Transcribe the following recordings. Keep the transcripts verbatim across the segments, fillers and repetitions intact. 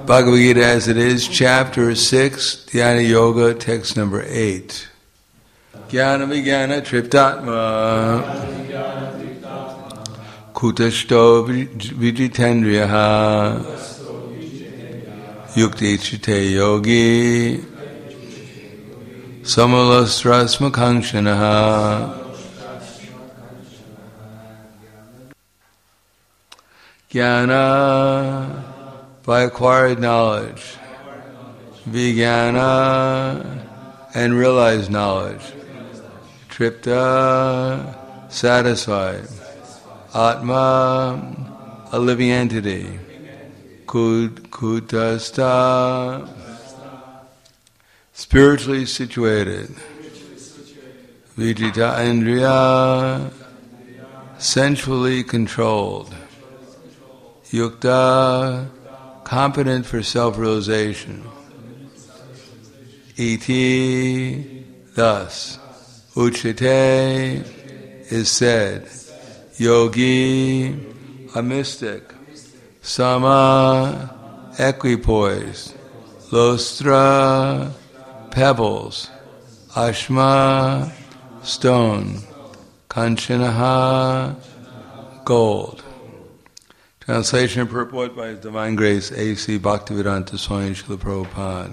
Bhagavad Gita as it is, chapter six, Dhyana Yoga, text number eight. Jnana Vijnana Triptatma Kutashto Vijitendriyaha Yukti Chite Yogi Samalasrasmakangshanaha Jnana, by acquired knowledge, Vijnana, and realized knowledge, Tripta, satisfied, Atma, a living entity, Kud, Kutasta, spiritually situated, Vijita Indriya, sensually controlled, Yukta, competent for self-realization. Iti, thus. Uchite, is said. Yogi, a mystic. Sama, equipoise. Lostra, pebbles. Ashma, stone. Kanchanaha, gold. Translation and purport by His Divine Grace A C Bhaktivedanta Swami Srila Prabhupada.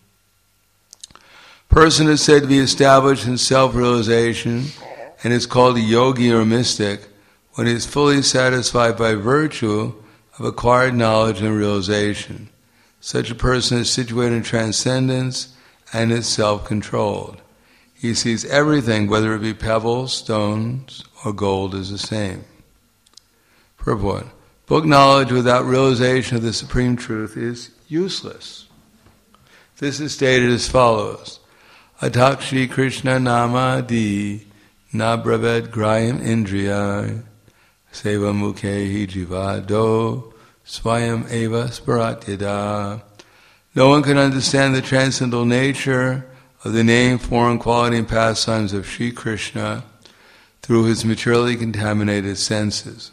Person is said to be established in self-realization and is called a yogi or mystic when he is fully satisfied by virtue of acquired knowledge and realization. Such a person is situated in transcendence and is self-controlled. He sees everything, whether it be pebbles, stones, or gold, as the same. Purport. Book knowledge without realization of the Supreme Truth is useless. This is stated as follows. Atakshi Krishna nama di nabravad grayam indriya seva mukhe jivado swayam eva sparatyada. No one can understand the transcendental nature of the name, form, quality, and pastimes of Sri Krishna through his materially contaminated senses.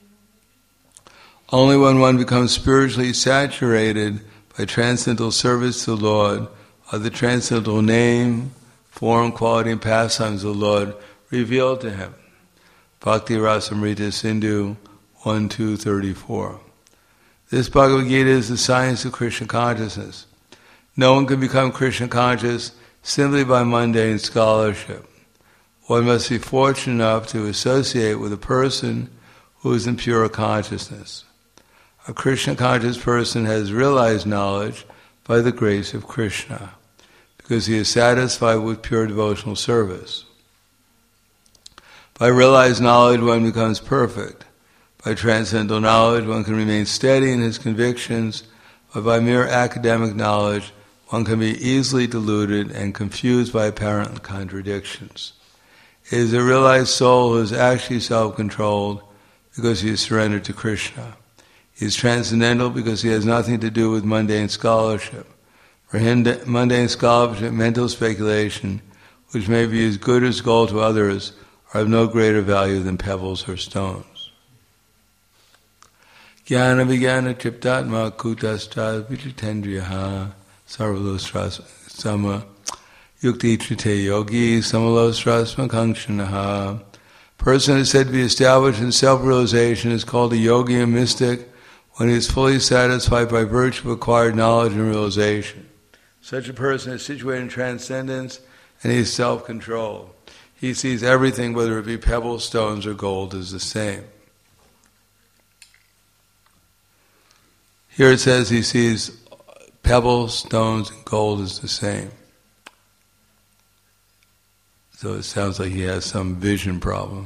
Only when one becomes spiritually saturated by transcendental service to the Lord are the transcendental name, form, quality, and pastimes of the Lord revealed to him. Bhakti Rasamrita Sindhu one two thirty-four. This Bhagavad Gita is the science of Krishna consciousness. No one can become Krishna conscious simply by mundane scholarship. One must be fortunate enough to associate with a person who is in pure consciousness. A Krishna conscious person has realized knowledge by the grace of Krishna, because he is satisfied with pure devotional service. By realized knowledge, one becomes perfect. By transcendental knowledge, one can remain steady in his convictions, but by mere academic knowledge, one can be easily deluded and confused by apparent contradictions. It is a realized soul who is actually self-controlled because he is surrendered to Krishna. He is transcendental because he has nothing to do with mundane scholarship. For him, mundane scholarship, mental speculation, which may be as good as gold to others, are of no greater value than pebbles or stones. Jnana Vijnana Triptatma Kutasta Vijitendriyaha Sarvalosras Sama Yukti Trite Yogi Samalosrasmakangshanaha. Person is said to be established in self-realization is called a yogi or mystic when he is fully satisfied by virtue of acquired knowledge and realization. Such a person is situated in transcendence and he is self-controlled. He sees everything, whether it be pebbles, stones, or gold, as the same. Here it says he sees pebbles, stones, and gold as the same. So it sounds like he has some vision problem.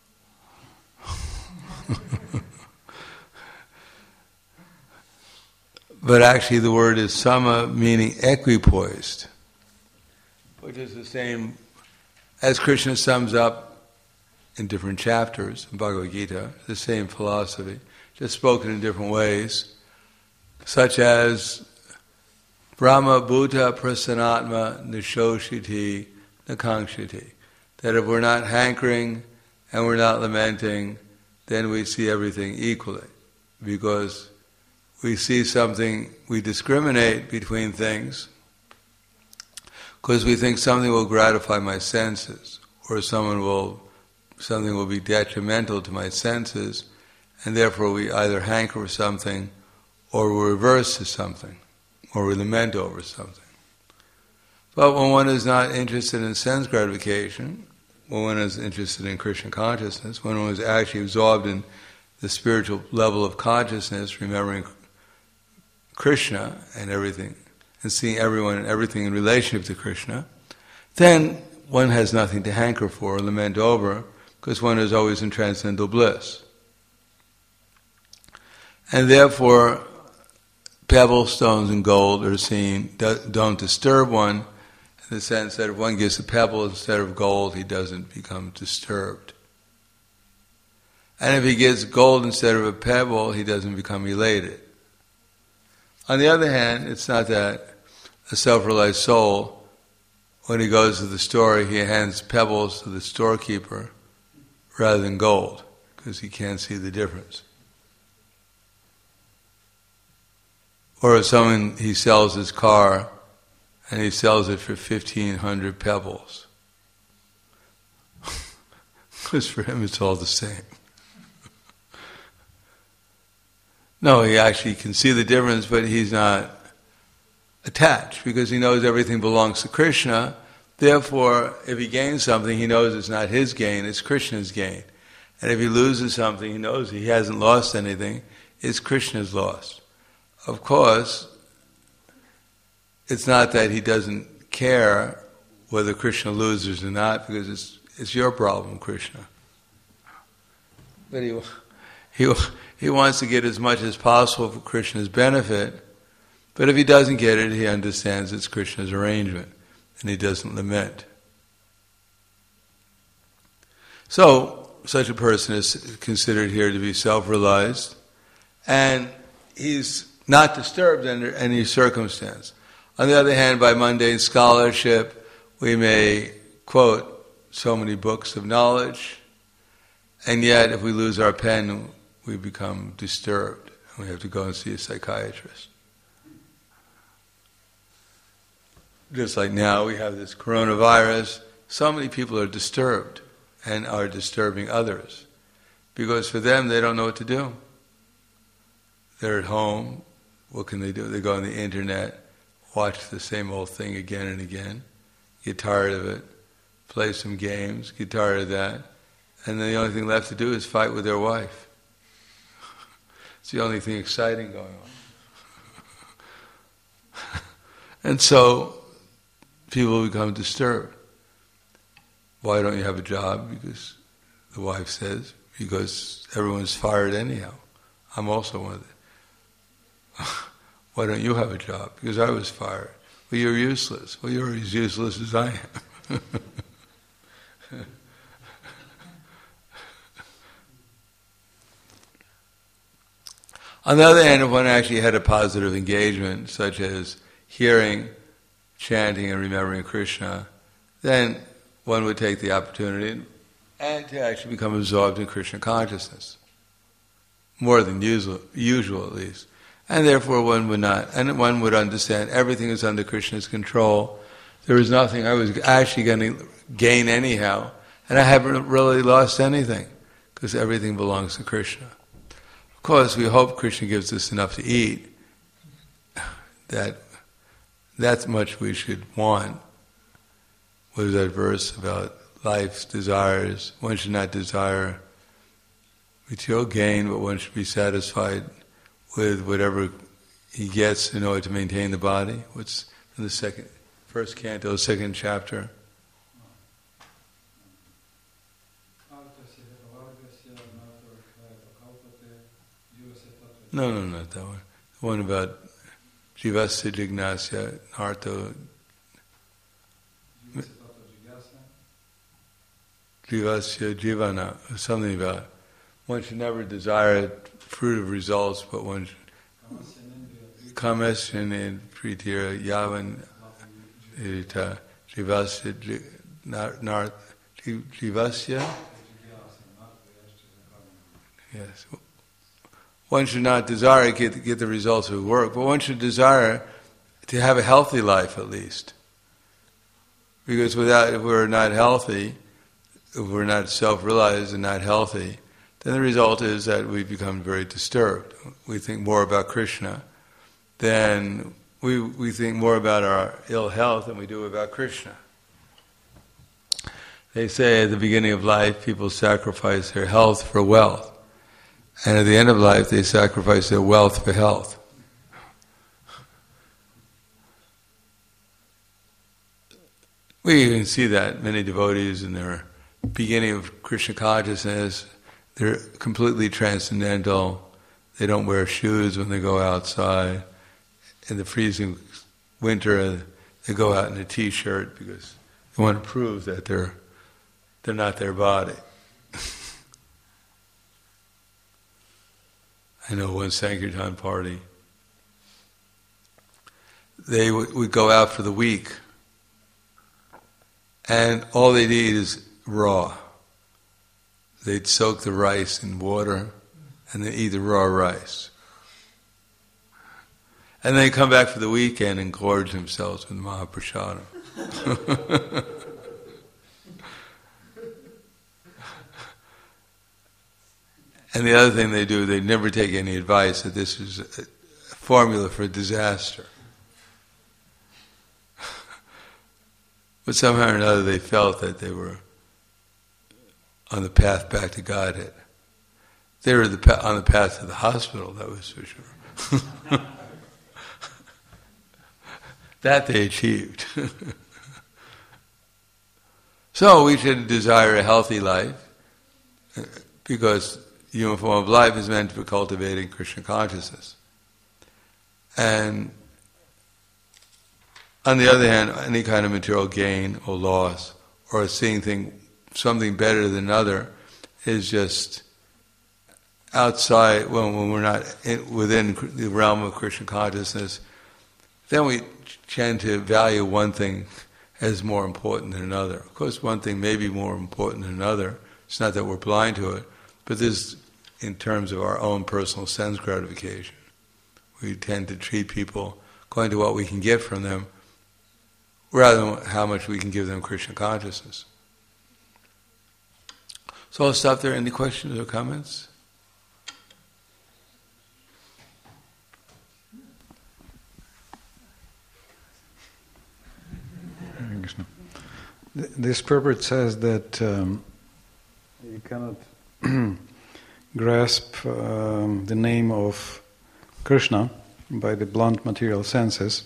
But actually the word is sama, meaning equipoised, which is the same, as Krishna sums up in different chapters in Bhagavad Gita, the same philosophy, just spoken in different ways, such as Brahma Bhuta Prasanatma Nishoshiti Nakangshiti, that if we're not hankering and we're not lamenting, then we see everything equally, because we see something, we discriminate between things because we think something will gratify my senses, or someone will, something will be detrimental to my senses, and therefore we either hanker for something, or we reverse to something, or we lament over something. But when one is not interested in sense gratification, when one is interested in Krishna consciousness, when one is actually absorbed in the spiritual level of consciousness, remembering Krishna and everything, and seeing everyone and everything in relationship to Krishna, then one has nothing to hanker for or lament over, because one is always in transcendental bliss. And therefore, pebbles, stones, and gold are seen, don't disturb one, in the sense that if one gives a pebble instead of gold, he doesn't become disturbed. And if he gives gold instead of a pebble, he doesn't become elated. On the other hand, it's not that a self-realized soul, when he goes to the store, he hands pebbles to the storekeeper rather than gold, because he can't see the difference. Or if someone, he sells his car, and he sells it for fifteen hundred pebbles. Because for him it's all the same. No, he actually can see the difference, but he's not attached, because he knows everything belongs to Krishna. Therefore, if he gains something, he knows it's not his gain, it's Krishna's gain. And if he loses something, he knows he hasn't lost anything, it's Krishna's loss. Of course, it's not that he doesn't care whether Krishna loses or not, because it's it's your problem, Krishna. But he he he wants to get as much as possible for Krishna's benefit. But if he doesn't get it, he understands it's Krishna's arrangement, and he doesn't lament. So, such a person is considered here to be self-realized, and he's not disturbed under any circumstance. On the other hand, by mundane scholarship, we may quote so many books of knowledge, and yet if we lose our pen, we become disturbed, and we have to go and see a psychiatrist. Just like now we have this coronavirus, so many people are disturbed and are disturbing others, because for them they don't know what to do. They're at home, what can they do? They go on the internet, watch the same old thing again and again, get tired of it, play some games, get tired of that, and then the only thing left to do is fight with their wife. It's the only thing exciting going on. And so people become disturbed. Why don't you have a job? Because the wife says, because everyone's fired anyhow. I'm also one of them. Why don't you have a job? Because I was fired. Well, you're useless. Well, you're as useless as I am. On the other hand, if one actually had a positive engagement, such as hearing, chanting, and remembering Krishna, then one would take the opportunity and to actually become absorbed in Krishna consciousness, more than usual, usual at least. And therefore one would not, and one would understand everything is under Krishna's control. There was nothing I was actually going to gain anyhow, and I haven't really lost anything, because everything belongs to Krishna. Of course, we hope Krishna gives us enough to eat, that that's much we should want. What is that verse about life's desires? One should not desire material gain, but one should be satisfied with whatever he gets in order to maintain the body. What's in the second, first canto, second chapter? No, no, not that one. The one about Jivasya Jignasya, Narto. Jivasya Jivana, something about one should never desire fruit of results, but one should kamasyan and pritira yavan irita Jivasya Nart Jivasya. Yes. one should not desire to get, get the results of work, but one should desire to have a healthy life at least. Because without, if we're not healthy, if we're not self-realized and not healthy, then the result is that we become very disturbed. We think more about Krishna than we we think more about our ill health than we do about Krishna. They say at the beginning of life, people sacrifice their health for wealth. And at the end of life, they sacrifice their wealth for health. We even see that many devotees in their beginning of Krishna consciousness, they're completely transcendental. They don't wear shoes when they go outside. In the freezing winter, they go out in a t-shirt because they want to prove that they're they're not their body. I know one Sankirtan party, they would, would go out for the week, and all they'd eat is raw. They'd soak the rice in water, and they'd eat the raw rice. And they come back for the weekend and gorge themselves with Mahaprasadam. And the other thing they do, they never take any advice that this is a formula for disaster. But somehow or another they felt that they were on the path back to Godhead. They were the pa- on the path to the hospital, that was for sure. That they achieved. So we should desire a healthy life, because the human form of life is meant for cultivating Krishna consciousness. And on the other hand, any kind of material gain or loss, or seeing thing, something better than another, is just outside, when, when we're not in, within the realm of Krishna consciousness, then we tend to value one thing as more important than another. Of course, one thing may be more important than another. It's not that we're blind to it, but this, in terms of our own personal sense gratification, we tend to treat people according to what we can get from them, rather than how much we can give them Krishna consciousness. So I'll stop there. Any questions or comments? This purport says that um, you cannot grasp um, the name of Krishna by the blunt material senses,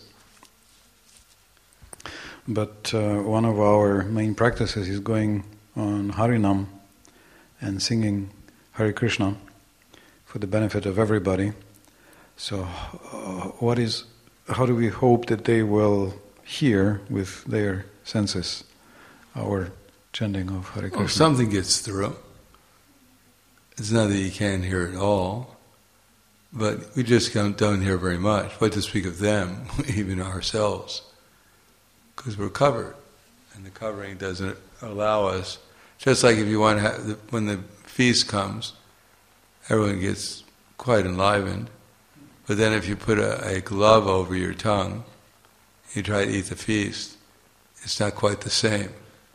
but uh, one of our main practices is going on Harinam and singing Hare Krishna for the benefit of everybody. So, uh, what is? How do we hope that they will hear with their senses our chanting of Hare Krishna? Well, something gets through. It's not that you can't hear it all, but we just don't, don't hear very much. What to speak of them, even ourselves, because we're covered, and the covering doesn't allow us. Just like if you want to have, the, when the feast comes, everyone gets quite enlivened, but then if you put a, a glove over your tongue, you try to eat the feast, it's not quite the same.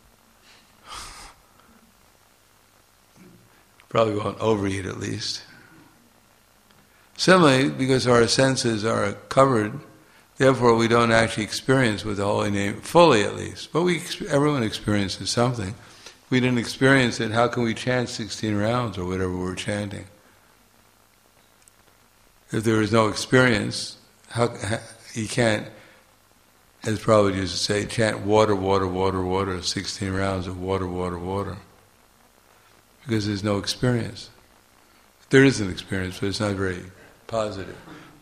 Probably won't overeat at least. Similarly, because our senses are covered, therefore we don't actually experience with the holy name fully, at least. But we, everyone experiences something. If we didn't experience it, how can we chant sixteen rounds or whatever we're chanting? If there is no experience, how, how you can't, as Prabhupada used to say, chant water, water, water, water, sixteen rounds of water, water, water. Because there's no experience. There is an experience, but it's not very positive.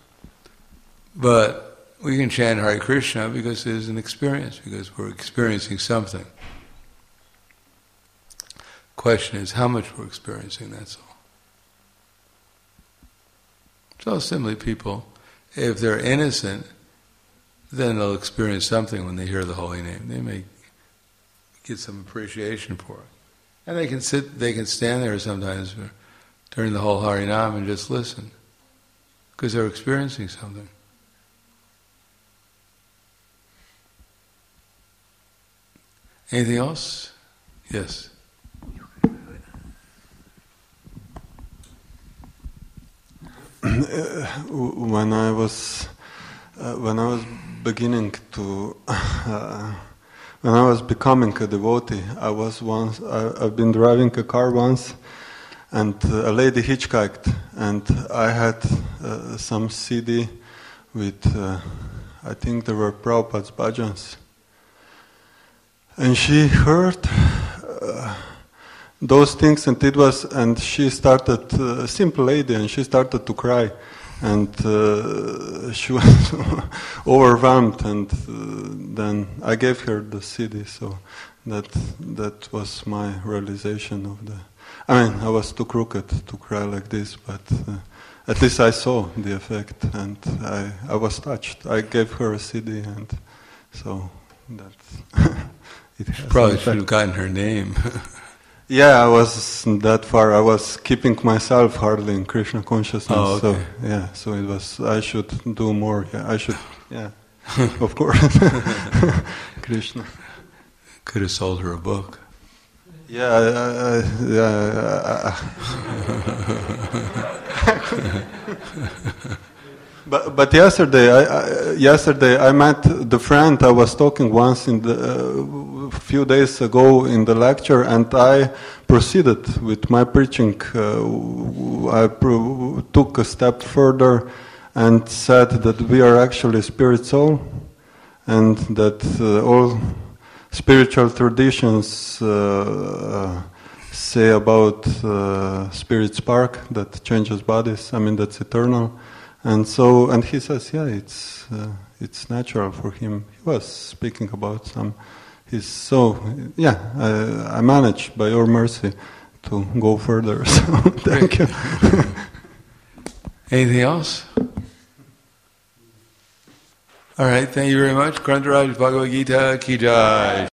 But we can chant Hare Krishna because there's an experience, because we're experiencing something. Question is how much we're experiencing, that's all. So similarly, people, if they're innocent, then they'll experience something when they hear the holy name. They may get some appreciation for it. And they can sit, they can stand there sometimes for, during the whole Harinam and just listen. because they're experiencing something. Anything else? Yes. When I was uh, when I was beginning to uh, when I was becoming a devotee, I was once I, I've been driving a car once, and uh, a lady hitchhiked, and I had uh, some C D with uh, I think there were Prabhupada's bhajans, and she heard uh, those things, and it was, and she started, a uh, simple lady, and she started to cry, and uh, she was overwhelmed, and uh, then I gave her the C D, so that that was my realization of the. I mean, I was too crooked to cry like this, but uh, at least I saw the effect, and I I was touched. I gave her a C D, and so that it has Probably should have gotten her name. Yeah, I wasn't that far. I was keeping myself hardly in Krishna consciousness. Oh, okay. So yeah, so it was. I should do more. Yeah, I should. Yeah, of course. Krishna. Could have sold her a book. Yeah, I, I, yeah. I, But but yesterday, I, I, yesterday I met the friend I was talking once in the uh, few days ago in the lecture, and I proceeded with my preaching. Uh, I pro- took a step further and said that we are actually spirit soul, and that uh, all spiritual traditions uh, say about uh, spirit spark that changes bodies. I mean, that's eternal. And so, and he says, yeah, it's uh, it's natural for him. He was speaking about some. He's so, yeah. I, I managed by your mercy to go further. So thank you. Anything else? All right. Thank you very much. Grantaraj Bhagavad Gita Ki Jai.